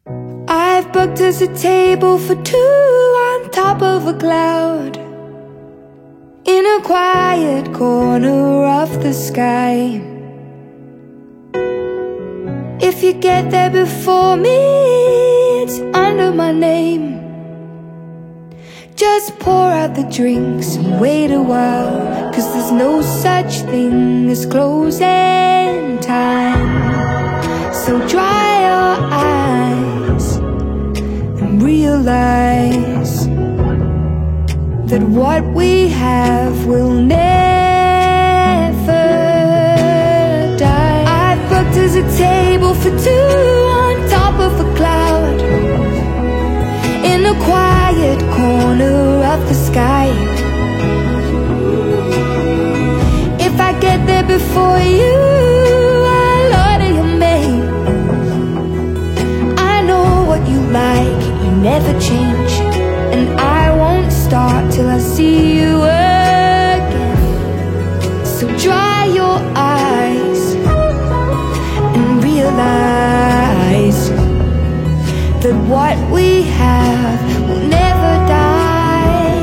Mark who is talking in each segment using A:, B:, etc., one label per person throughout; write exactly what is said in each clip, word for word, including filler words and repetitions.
A: I've booked us a table for two on top of a cloud, in a quiet corner of the sky. If you get there before me, it's under my name. Just pour out the drinks and wait a while, 'cause there's no such thing as closing time. So dry your eyes and realize that what we have will never die. I've booked us a table for two on top of a cloud, in a quiet corner of the sky. If I get there before you, I'll order your maid. I know what you like, you never change, and I won't start till I see you again. So dry your eyes and realize that what we have will never die.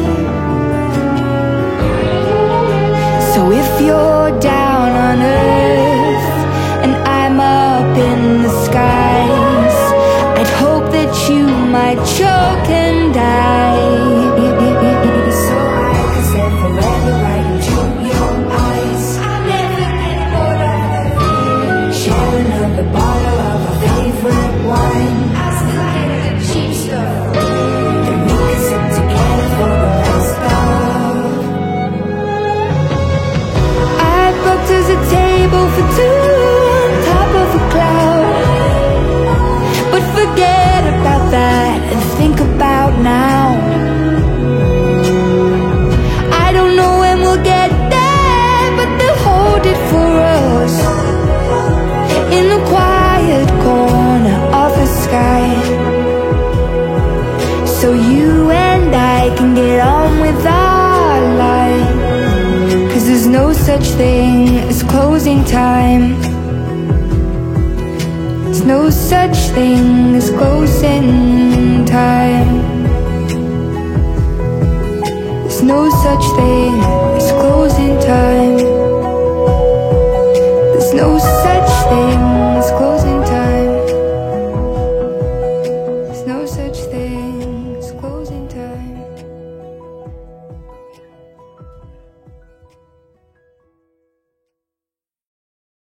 A: So if you're down on earth and I'm up in the skies, I'd hope that you might choke and die. So I can stare forever right into your eyes. I'll never get bored of the feeling, sharing another bottle of our favorite wine. I still get the cheap stuff that we can sit together for the rest of. I booked us a table for two on top of a cloud, but forget about that and think about now. I don't know when we'll get there, but they'll hold it for us in the quiet corner of the sky. So you and I can get on with our life, 'cause there's no such thing as closing time. There's no such thing as closing time. There's no such thing as closing time. There's no such thing